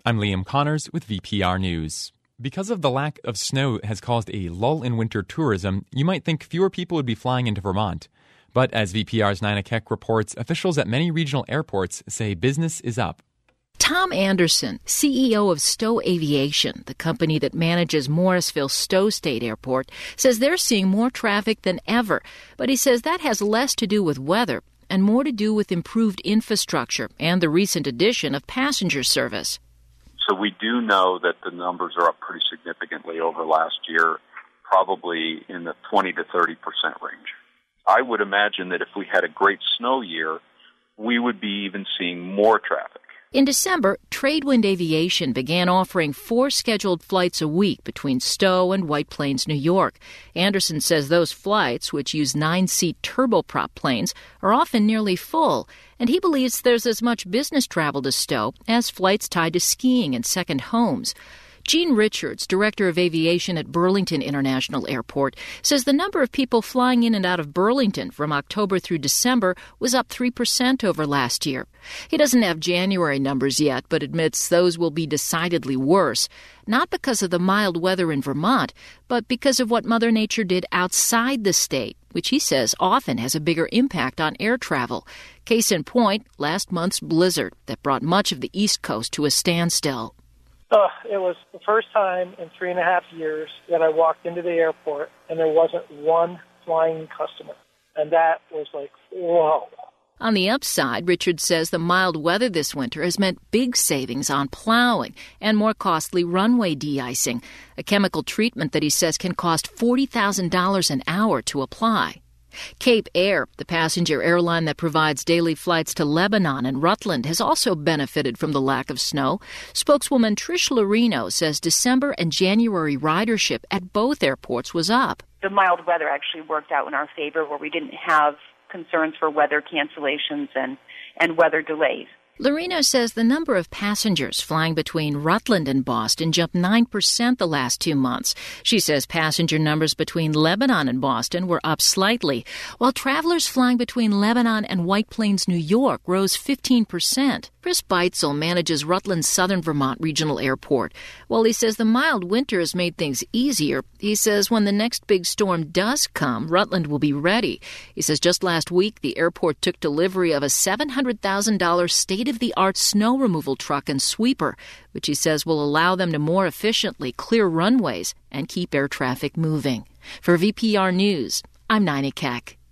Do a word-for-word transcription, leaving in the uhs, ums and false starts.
I'm Liam Connors with V P R News. Because of the lack of snow has caused a lull in winter tourism, you might think fewer people would be flying into Vermont. But as V P R's Nina Keck reports, officials at many regional airports say business is up. Tom Anderson, C E O of Stowe Aviation, the company that manages Morrisville Stowe State Airport, says they're seeing more traffic than ever. But he says that has less to do with weather and more to do with improved infrastructure and the recent addition of passenger service. So we do know that the numbers are up pretty significantly over last year, probably in the twenty to thirty percent range. I would imagine that if we had a great snow year, we would be even seeing more traffic. In December, Tradewind Aviation began offering four scheduled flights a week between Stowe and White Plains, New York. Anderson says those flights, which use nine-seat turboprop planes, are often nearly full, and he believes there's as much business travel to Stowe as flights tied to skiing and second homes. Gene Richards, director of aviation at Burlington International Airport, says the number of people flying in and out of Burlington from October through December was up three percent over last year. He doesn't have January numbers yet, but admits those will be decidedly worse, not because of the mild weather in Vermont, but because of what Mother Nature did outside the state, which he says often has a bigger impact on air travel. Case in point, last month's blizzard that brought much of the East Coast to a standstill. Uh, it was the first time in three and a half years that I walked into the airport and there wasn't one flying customer. And that was like, whoa. On the upside, Richard says the mild weather this winter has meant big savings on plowing and more costly runway de-icing, a chemical treatment that he says can cost forty thousand dollars an hour to apply. Cape Air, the passenger airline that provides daily flights to Lebanon and Rutland, has also benefited from the lack of snow. Spokeswoman Trish Lorino says December and January ridership at both airports was up. The mild weather actually worked out in our favor, where we didn't have concerns for weather cancellations and, and weather delays. Lorino says the number of passengers flying between Rutland and Boston jumped nine percent the last two months. She says passenger numbers between Lebanon and Boston were up slightly, while travelers flying between Lebanon and White Plains, New York rose fifteen percent. Chris Beitzel manages Rutland's Southern Vermont Regional Airport. While he says the mild winter has made things easier, he says when the next big storm does come, Rutland will be ready. He says just last week, the airport took delivery of a seven hundred thousand dollars state-of-the-art snow removal truck and sweeper, which he says will allow them to more efficiently clear runways and keep air traffic moving. For V P R News, I'm Nina Keck.